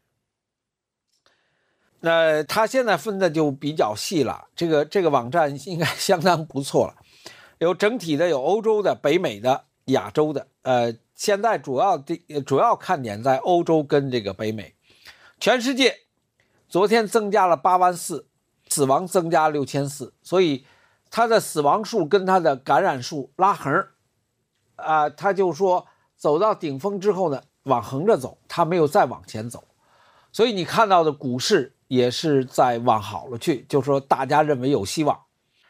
它现在分的就比较细了，这个网站应该相当不错了，有整体的，有欧洲的、北美的、亚洲的，现在主要看点在欧洲跟这个北美。全世界昨天增加了8万4，死亡增加6400，所以它的死亡数跟它的感染数拉横，他就说走到顶峰之后呢，往横着走，他没有再往前走，所以你看到的股市也是在往好了去，就是说大家认为有希望。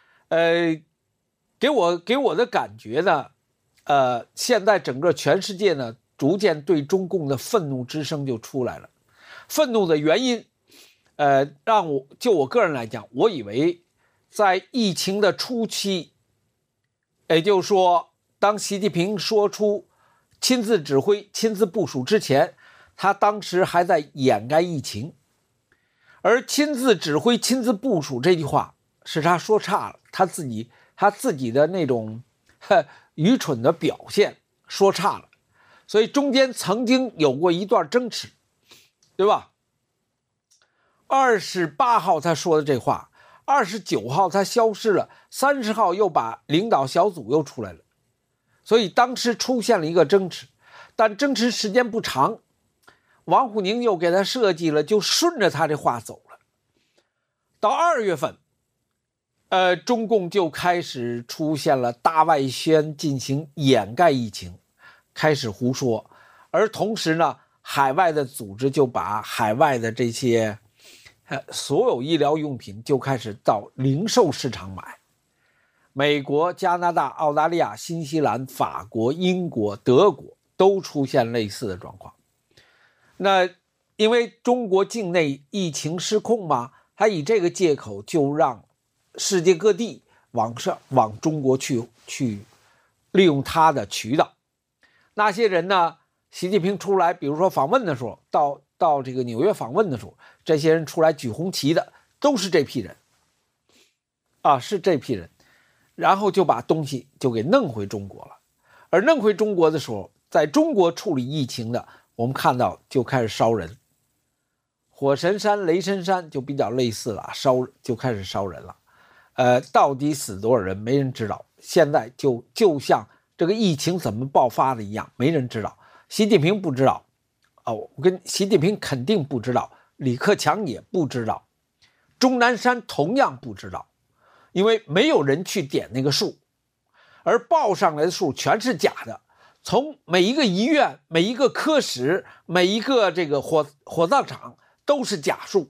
给我的感觉呢，现在整个全世界呢，逐渐对中共的愤怒之声就出来了。愤怒的原因，就我个人来讲，我以为在疫情的初期，也就是说，当习近平说出亲自指挥、亲自部署之前，他当时还在掩盖疫情，而亲自指挥、亲自部署这句话是他说差了，他自己的那种愚蠢的表现说差了，所以中间曾经有过一段争持，对吧？28号他说的这话，29号他消失了，30号又把领导小组又出来了，所以当时出现了一个争持，但争持时间不长，王沪宁又给他设计了，就顺着他这话走了。到2月份，中共就开始出现了大外宣进行掩盖疫情，开始胡说，而同时呢，海外的组织就把海外的这些所有医疗用品就开始到零售市场买。美国、加拿大、澳大利亚、新西兰、法国、英国、德国都出现类似的状况。那因为中国境内疫情失控嘛，他以这个借口就让世界各地往中国去利用他的渠道。那些人呢，习近平出来比如说访问的时候，到这个纽约访问的时候，这些人出来举红旗的都是这批人是这批人，然后就把东西就给弄回中国了。而弄回中国的时候，在中国处理疫情的，我们看到就开始烧人，火神山、雷神山就比较类似了，就开始烧人了。到底死多少人没人知道，现在就像这个疫情怎么爆发的一样，没人知道。习近平不知道，我跟习近平肯定不知道，李克强也不知道，钟南山同样不知道，因为没有人去点那个数，而报上来的数全是假的，从每一个医院、每一个科室、每一个这个火葬场都是假数。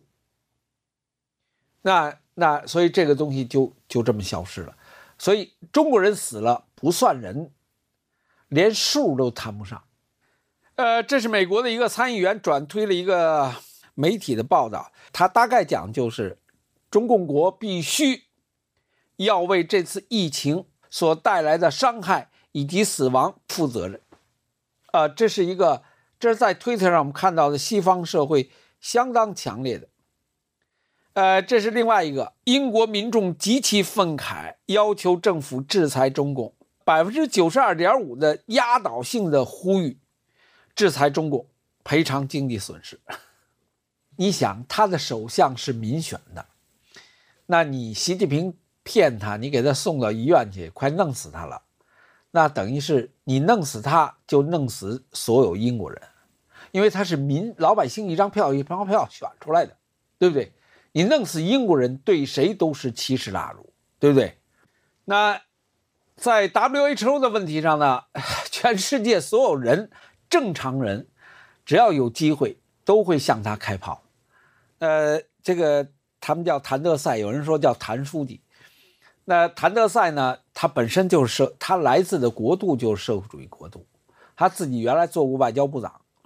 那所以这个东西就这么消失了。所以中国人死了不算人，连数都谈不上。这是美国的一个参议员转推了一个媒体的报道，他大概讲就是中共国必须要为这次疫情所带来的伤害以及死亡负责任。这是在推特上我们看到的西方社会相当强烈的。这是另外一个，英国民众极其愤慨，要求政府制裁中共， 92.5% 的压倒性的呼吁制裁中共，赔偿经济损失。你想他的首相是民选的，那你习近平骗他，你给他送到医院去，快弄死他了，那等于是你弄死他就弄死所有英国人，因为他是老百姓一张票一张票选出来的，对不对？你弄死英国人对谁都是奇耻大辱，对不对？那在 WHO 的问题上呢，全世界所有人正常人只要有机会都会向他开炮。这个他们叫谭德赛，有人说叫谭书记。那谭德赛呢，他本身他来自的国度就是社会主义国度，他自己原来做过外交部长，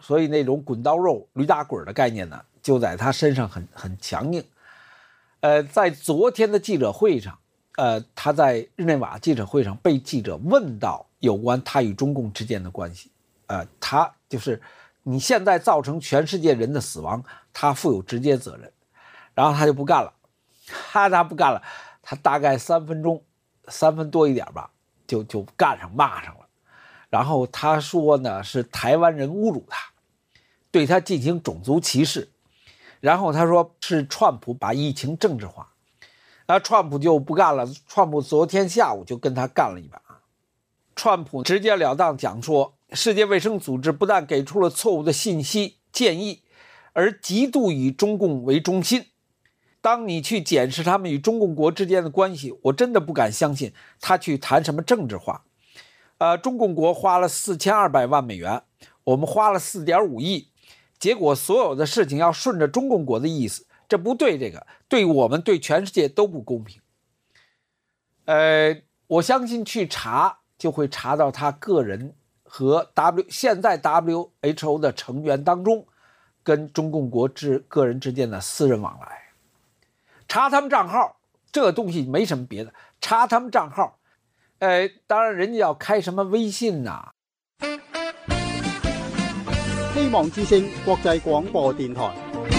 所以那种滚刀肉、驴打滚的概念呢，就在他身上很强硬。在昨天的记者会上，他在日内瓦记者会上被记者问到有关他与中共之间的关系，他就是你现在造成全世界人的死亡，他负有直接责任。然后他就不干了，他不干了，他大概3分多一点吧，就干上骂上了。然后他说呢，是台湾人侮辱他，对他进行种族歧视。然后他说是川普把疫情政治化，川普就不干了，川普昨天下午就跟他干了一把。川普直截了当讲说，世界卫生组织不但给出了错误的信息建议，而极度以中共为中心。当你去检视他们与中共国之间的关系，我真的不敢相信他去谈什么政治化。中共国花了4200万美元，我们花了4.5亿，结果所有的事情要顺着中共国的意思，这不对，这个对我们对全世界都不公平。我相信去查就会查到他个人和现在 WHO 的成员当中跟中共国个人之间的私人往来。查他们账号，这个东西没什么别的，查他们账号。当然人家要开什么微信啊。 希望之聲國際廣播電台。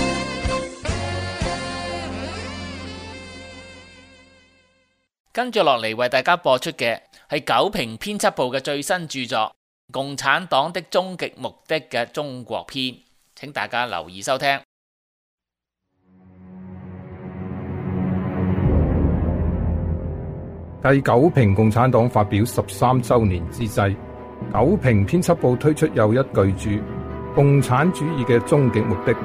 跟住落嚟為大家播出嘅係九評編輯部嘅最新著作《共產黨的終極目的》嘅中國篇，請大家留意收聽。 繼九評共產黨發表13週年之際，九評編輯部推出又一巨著《共產主義嘅終極目的》。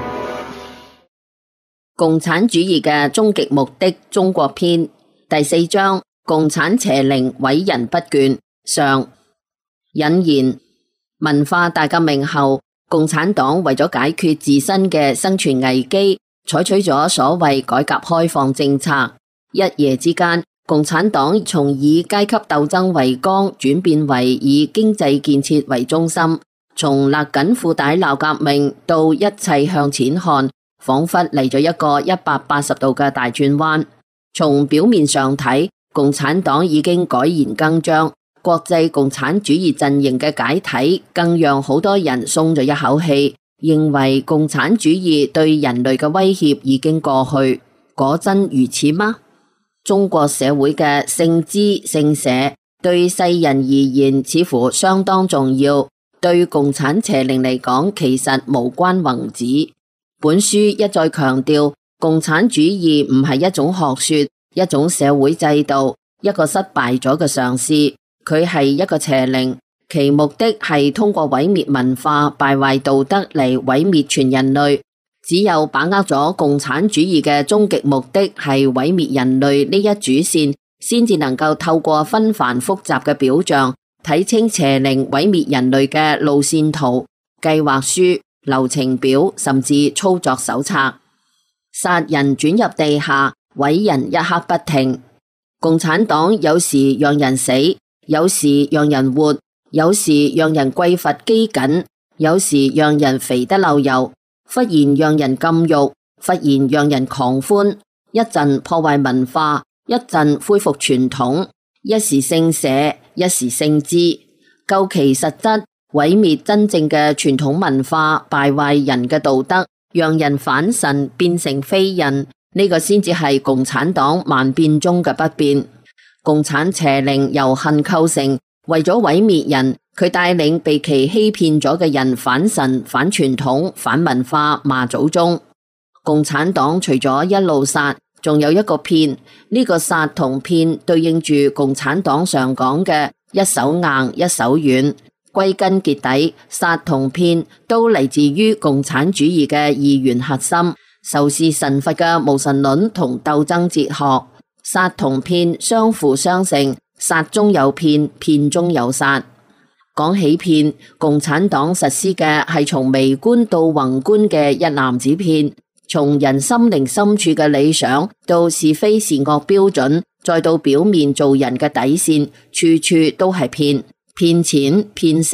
共產主義嘅終極目的中國篇第4章，共產邪靈毀人不倦。上引言：文化大革命後，共產黨為咗解決自身嘅生存危機，採取咗所謂改革開放政策。一夜之間，共產黨從以階級鬥爭為綱轉變為以經濟建設為中心，從勒緊褲帶鬧革命到一切向前看，仿佛嚟咗一個180度嘅大轉彎。從表面上睇，共產黨已經改弦更張，國際共產主義陣營嘅解體更讓好多人鬆咗一口氣，認為共產主義對人類嘅威脅已經過去。果真如此嗎？中國社會嘅姓資姓社對世人而言似乎相當重要，對共產邪靈嚟講其實無關宏旨。本書一再強調，共產主義唔係一種學說，一種社會制度，一個失敗咗嘅嘗試，佢係一個邪靈，其目的係通過毀滅文化、敗壞道德嚟毀滅全人類。只有把握咗共產主義嘅終極目的係毀滅人類呢一主線，先至能夠透過紛繁複雜嘅表象，睇清邪靈毀滅人類嘅路線圖、計劃書、流程表，甚至操作手冊。殺人轉入地下，毀人一刻不停。共產黨有時讓人死，有時讓人活，有時讓人匱乏飢饉，有時讓人肥得漏油。忽然讓人禁欲，忽然讓人狂歡，一陣破壞文化，一陣恢復傳統，一時姓社，一時姓資，究其實質，毀滅真正嘅傳統文化，敗壞人嘅道德，讓人反神變成非人，呢個先至係共產黨萬變中嘅不變。共產邪靈由恨構成，為咗毀滅人，佢帶領被其欺騙咗嘅人反神、反傳統、反文化、罵祖宗。共產黨除咗一路殺，仲有一個騙，呢個殺同騙對應住共產黨常講嘅一手硬一手軟。歸根結底，殺同騙都嚟自於共產主義嘅二元核心，仇視神佛嘅無神論同鬥爭哲學。殺同騙相輔相成，殺中有騙，騙中有殺。講起騙，共產黨實施嘅係從微觀到宏觀嘅一籃子騙，從人心靈深處嘅理想到是非善惡標準，再到表面做人嘅底線，處處都係騙。騙錢、騙色、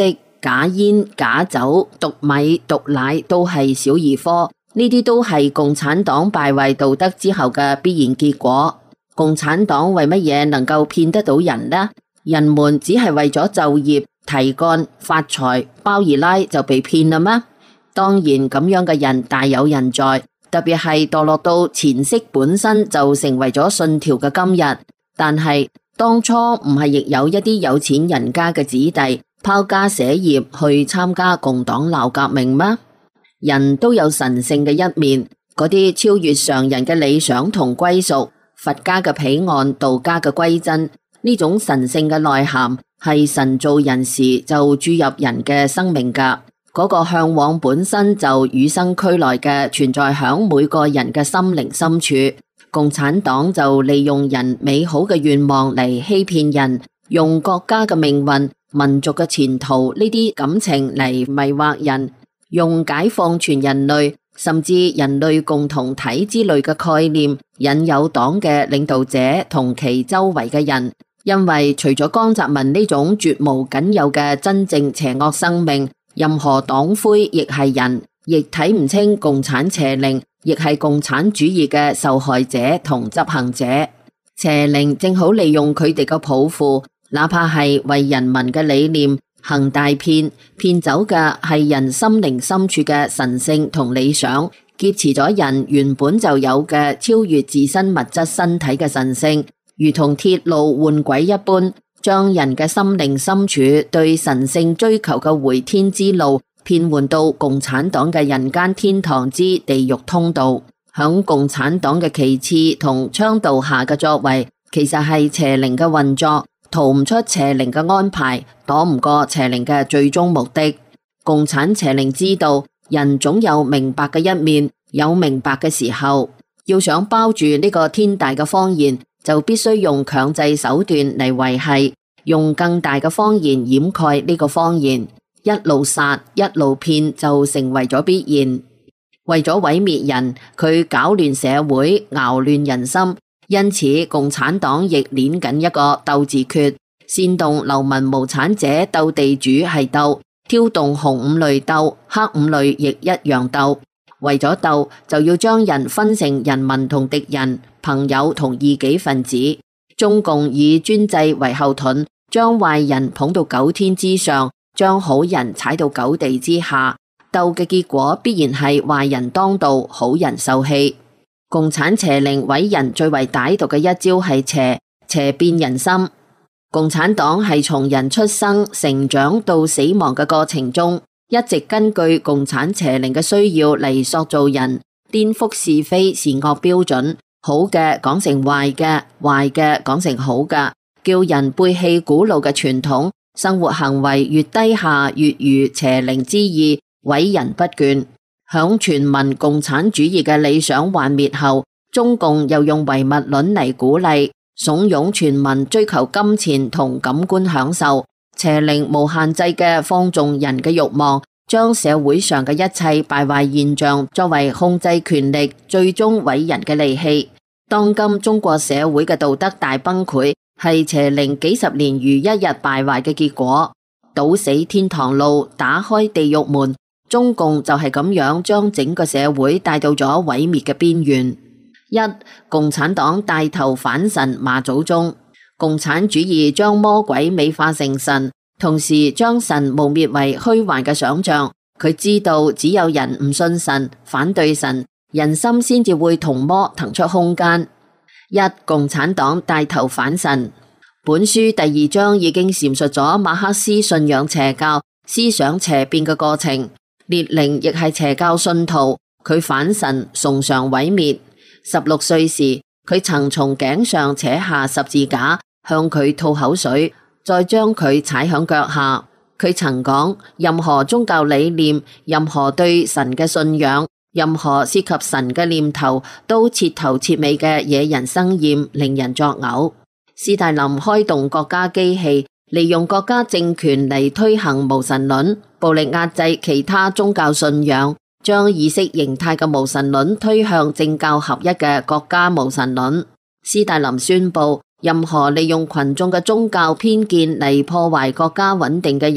假煙、假酒、毒米、毒奶都係小兒科，呢啲都係共產黨敗壞道德之後嘅必然結果。共產黨為乜嘢能夠騙得到人呢？人們只係為咗就業、提幹、發財，包二奶就被騙啦咩？當然咁樣嘅人大有人在，特別係墮落到錢色本身就成為咗信條嘅今日。但係當初唔係亦有一啲有錢人家嘅子弟拋家捨業去參加共黨鬧革命嗎？人都有神聖嘅一面，嗰啲超越常人嘅理想同歸屬，佛家嘅彼岸，道家嘅歸真，呢種神聖嘅內涵係神造人時就注入人嘅生命㗎。嗰個向往本身就與生俱來嘅存在響每個人嘅心靈深處。共產黨就利用人美好嘅願望嚟欺騙人，用國家嘅命運、民族嘅前途呢啲感情嚟迷惑人，用解放全人類甚至人類共同體之類嘅概念引誘黨嘅領導者同其周圍嘅人。因為除咗江澤民呢種絕無僅有嘅真正邪惡生命，任何黨魁亦係人，亦睇唔清共產邪靈亦係共產主義嘅受害者同執行者。邪靈正好利用佢哋嘅抱負，哪怕係為人民嘅理念行大騙，騙走嘅係人心靈深處嘅神聖同理想，劫持咗人原本就有嘅超越自身物質身體嘅神聖，如同鐵路換軌一般，將人嘅心靈深處對神聖追求嘅回天之路騙換到共產黨嘅人間天堂之地獄通道。響共產黨嘅旗幟同倡導下嘅作為，其實係邪靈嘅運作，逃唔出邪靈嘅安排，躲唔過邪靈嘅最終目的。共產邪靈知道人總有明白嘅一面，有明白嘅時候，要想包住呢個天大嘅謊言，就必須用強制手段嚟維繫，用更大嘅謊言掩蓋呢個謊言。一路殺一路騙就成為咗必然。為咗毀滅人，佢搞亂社會，熬亂人心，因此共產黨亦捏緊一個鬥字訣，煽動流民無產者鬥地主係鬥，挑動紅五類鬥，黑五類亦一樣鬥。為咗鬥，就要將人分成人民同敵人、朋友同異己分子。中共以專制為後盾，將壞人捧到九天之上，將好人踩到九地之下。鬥嘅結果必然係壞人當道，好人受氣。共產邪靈毀人最為歹毒嘅一招係邪變人心。共產黨係從人出生、成長到死亡嘅過程中，一直根據共產邪靈嘅需要嚟塑造人，顛覆是非善惡標準，好嘅講成壞嘅，壞嘅講成好嘅，叫人背棄古老嘅傳統，生活行為越低下越如邪靈之意，毀人不倦。響全民共產主義嘅理想幻滅後，中共又用唯物論嚟鼓勵，慫恿全民追求金錢同感官享受，邪靈無限制嘅放縱人嘅慾望，將社會上嘅一切敗壞現象作為控制權力最終毀人嘅利器。當今中國社會嘅道德大崩潰，係邪靈幾十年如一日敗壞嘅結果。堵死天堂路，打開地獄門，中共就係咁樣將整個社會帶到咗毀滅嘅邊緣。一、共產黨帶頭反神罵祖宗。共產主義將魔鬼美化成神，同時將神污衊為虛幻嘅想象。佢知道只有人唔信神，反對神，人心先至會同魔騰出空間。一、共產黨帶頭反神。本書第2章已經闡述咗馬克思信仰邪教、思想邪變嘅過程。列寧亦係邪教信徒，佢反神，崇尚毀滅。16歲時，佢曾從頸上扯下十字架，向佢吐口水，再將佢踩響腳下。佢曾講：任何宗教理念，任何對神嘅信仰，任何涉及神嘅念頭，都徹頭徹尾嘅惹人生厭，令人作嘔。斯大林開動國家機器，利用國家政權嚟推行無神論，暴力壓制其他宗教信仰，將意識形態嘅無神論推向政教合一嘅國家無神論。斯大林宣布，任何利用群眾嘅宗教偏見嚟破壞國家穩定嘅人，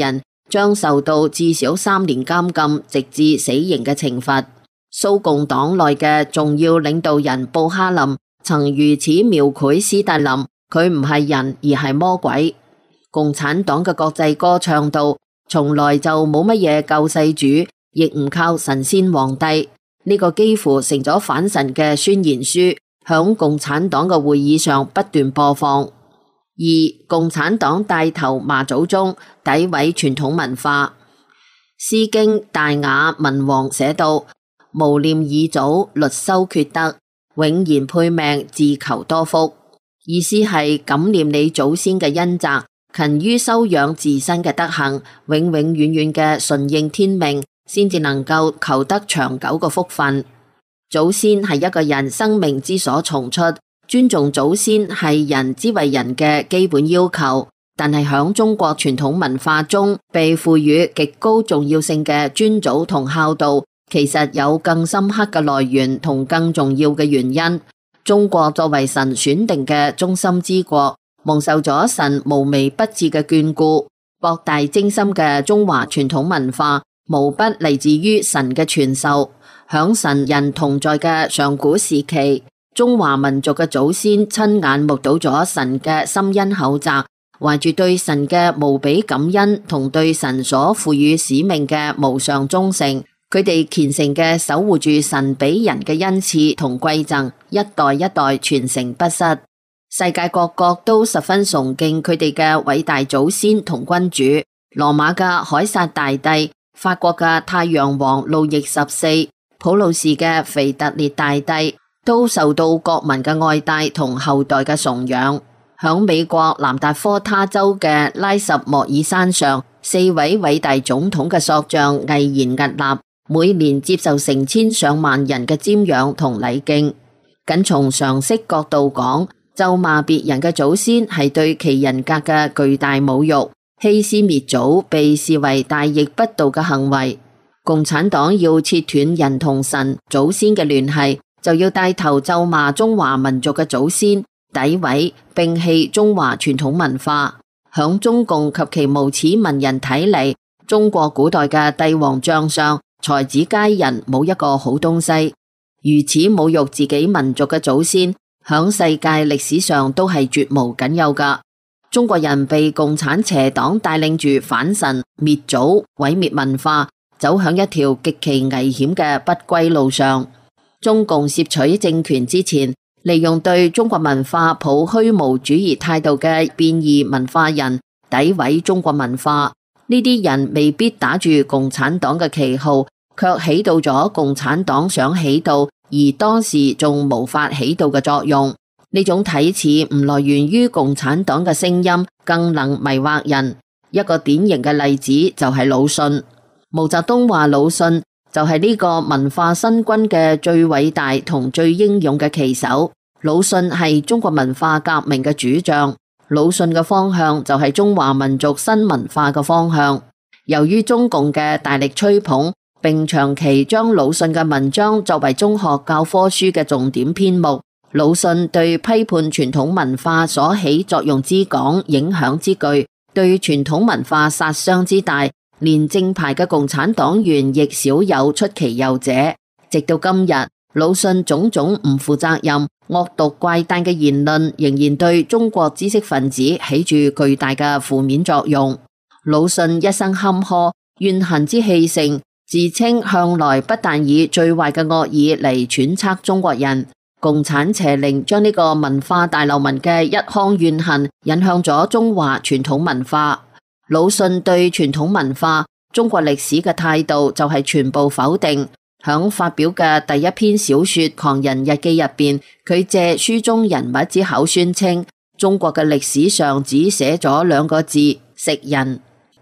將受到至少3年監禁直至死刑嘅懲罰。蘇共黨內嘅重要領導人布哈林曾如此描繪斯大林，佢唔係人而係魔鬼。共產黨嘅國際歌唱到，從來就冇乜嘢救世主，亦唔靠神仙皇帝。呢個幾乎成咗反神嘅宣言書，響共產黨嘅會議上不斷播放。二、共產黨帶頭罵祖宗，詆毀傳統文化。詩經大雅文王寫道：無念二祖，律修厥德，永然配命，自求多福。意思係感念你祖先嘅恩澤，勤於修養自身嘅德行，永永遠遠嘅順應天命，先至能夠求得長久嘅福分。祖先係一個人生命之所從出，尊重祖先係人之為人嘅基本要求。但係響中國傳統文化中，被賦予極高重要性嘅尊祖同孝道，其實有更深刻嘅來源同更重要嘅原因。中國作為神選定嘅中心之國，蒙受咗神無微不至嘅眷顧，博大精深嘅中華傳統文化無不嚟自於神嘅傳授。響神人同在嘅上古時期，中華民族嘅祖先親眼目睹咗神嘅深恩厚澤，懷住對神嘅無比感恩同對神所賦予使命嘅無上忠誠，佢哋虔誠嘅守護住神俾人嘅恩賜同饋贈，一代一代傳承不失。世界各國都十分崇敬佢哋嘅偉大祖先同君主，羅馬嘅凱撒大帝，法國嘅太陽王路易14，普魯士嘅腓特烈大帝，都受到國民嘅愛戴同後代嘅崇仰。響美國南達科他州嘅拉什莫爾山上，4位偉大總統嘅塑像毅然屹立，每年接受成千上萬人嘅瞻仰同禮敬。僅從常識角度講，咒罵別人嘅祖先係對其人格嘅巨大侮辱，欺師滅祖被視為大逆不道嘅行為。共產黨要切斷人同神祖先嘅聯繫，就要帶頭咒罵中華民族嘅祖先，詆毀摒棄中華傳統文化。響中共及其無恥文人睇嚟，中國古代嘅帝王將相才子佳人冇一個好東西，如此侮辱自己民族嘅祖先，響世界歷史上都係絕無僅有噶。中國人被共產邪黨帶領住反神滅祖毀滅文化，走向一條極其危險嘅不歸路上。中共攝取政權之前，利用對中國文化抱虛無主義態度嘅變異文化人詆毀中國文化。呢啲人未必打住共產黨嘅旗號，卻起到咗共產黨想起到而當時仲無法起到嘅作用。呢種睇似唔來源於共產黨嘅聲音，更能迷惑人。一個典型嘅例子就係魯迅。毛澤東話魯迅就係呢個文化新軍嘅最偉大同最英勇嘅旗手。魯迅係中國文化革命嘅主將，魯迅嘅方向就係中華民族新文化嘅方向。由於中共嘅大力吹捧，並長期將魯迅嘅文章作為中學教科書嘅重點篇目，魯迅對批判傳統文化所起作用之廣、影響之巨，對傳統文化殺傷之大，連正牌嘅共產黨員亦少有出其右者。直到今日，魯迅種種唔負責任、惡毒怪誕嘅言論，仍然對中國知識分子起住巨大嘅負面作用。魯迅一生坎坷，怨恨之氣盛，自稱向來不但以最壞嘅惡意嚟揣測中國人。共產邪靈將呢個文化大流民嘅一腔怨恨引向咗中華傳統文化。魯迅對傳統文化、中國歷史嘅態度就係全部否定。響發表嘅第一篇小說《狂人日記》入邊，佢借書中人物之口宣稱，中國嘅歷史上只寫咗2個字：食人。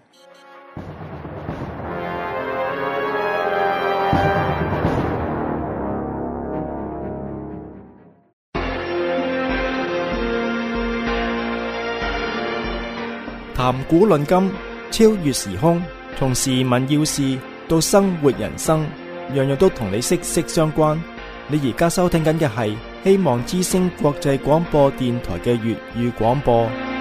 談古論今，超越時空，從時聞要事到生活人生，樣樣都同你息息相關。你而家收聽緊嘅係希望之聲國際廣播電台嘅粵語廣播。